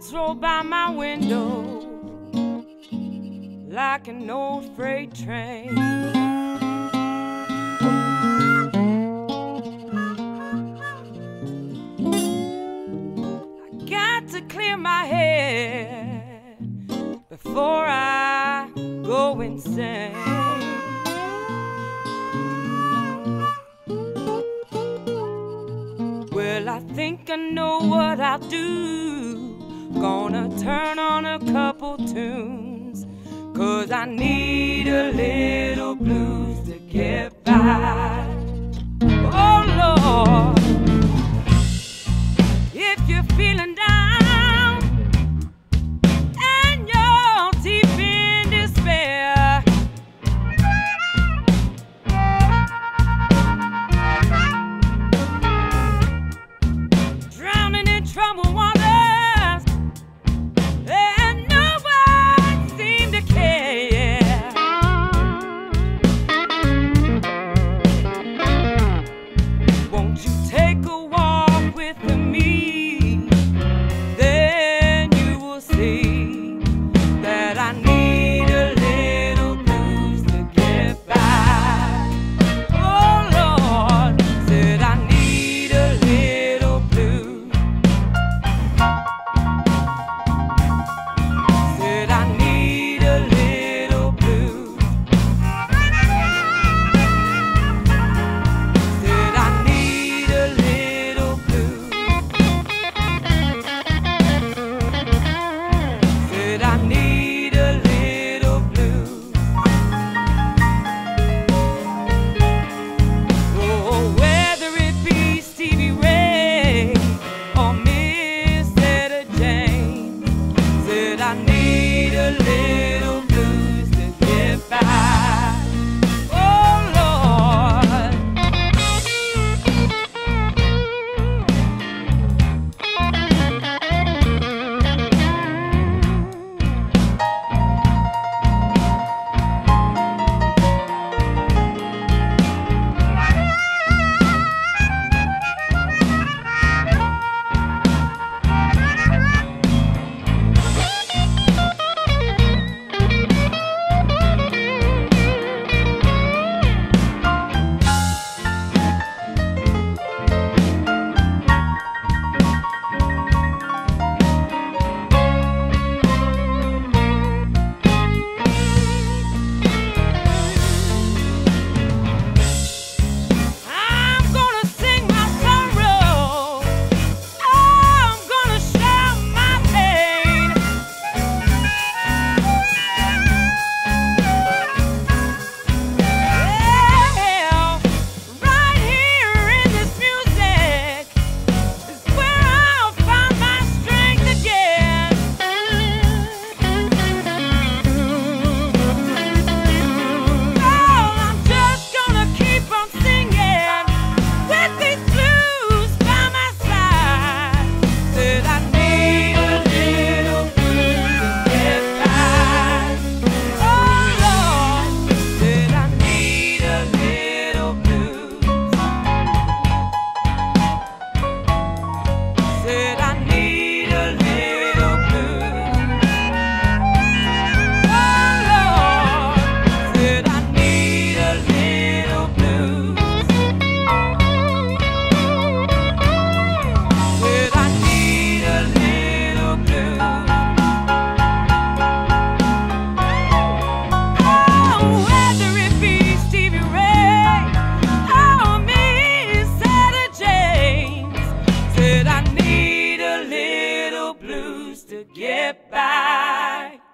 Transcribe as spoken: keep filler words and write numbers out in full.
clouds roll by my window like an old freight train. I got to clear my head before I go insane. Well, I think I know what I'll do. Gonna turn on a couple tunes, 'cause I need a little blues to get by. Oh Lord, if you're feeling down and you're deep in despair, drowning in troubled waters, I need a little blues to get by. Oh Lord, to get by.